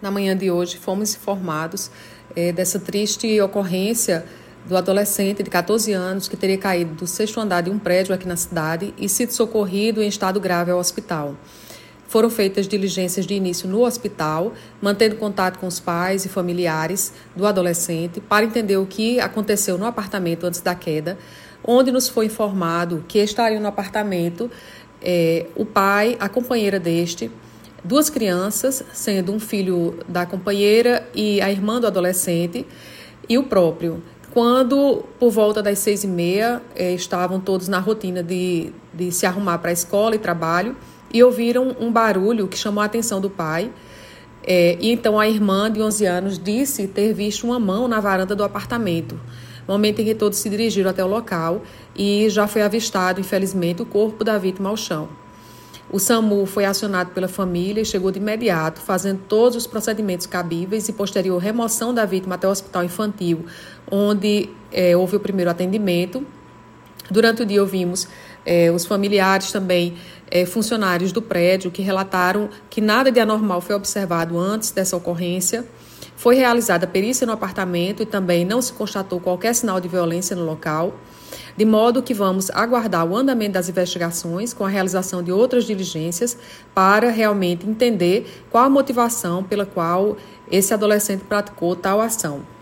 Na manhã de hoje, fomos informados dessa triste ocorrência do adolescente de 14 anos que teria caído do 6º andar de um prédio aqui na cidade e sido socorrido em estado grave ao hospital. Foram feitas diligências de início no hospital, mantendo contato com os pais e familiares do adolescente para entender o que aconteceu no apartamento antes da queda, onde nos foi informado que estariam no apartamento o pai, a companheira deste, 2 crianças, sendo um filho da companheira e a irmã do adolescente, e o próprio. Quando, por volta das 6h30, estavam todos na rotina de se arrumar para a escola e trabalho, e ouviram um barulho que chamou a atenção do pai. E então a irmã de 11 anos disse ter visto uma mão na varanda do apartamento, momento em que todos se dirigiram até o local e já foi avistado, infelizmente, o corpo da vítima ao chão. O SAMU foi acionado pela família e chegou de imediato, fazendo todos os procedimentos cabíveis e posterior remoção da vítima até o hospital infantil, onde houve o primeiro atendimento. Durante o dia ouvimos os familiares também, funcionários do prédio, que relataram que nada de anormal foi observado antes dessa ocorrência. Foi realizada perícia no apartamento e também não se constatou qualquer sinal de violência no local, de modo que vamos aguardar o andamento das investigações com a realização de outras diligências para realmente entender qual a motivação pela qual esse adolescente praticou tal ação.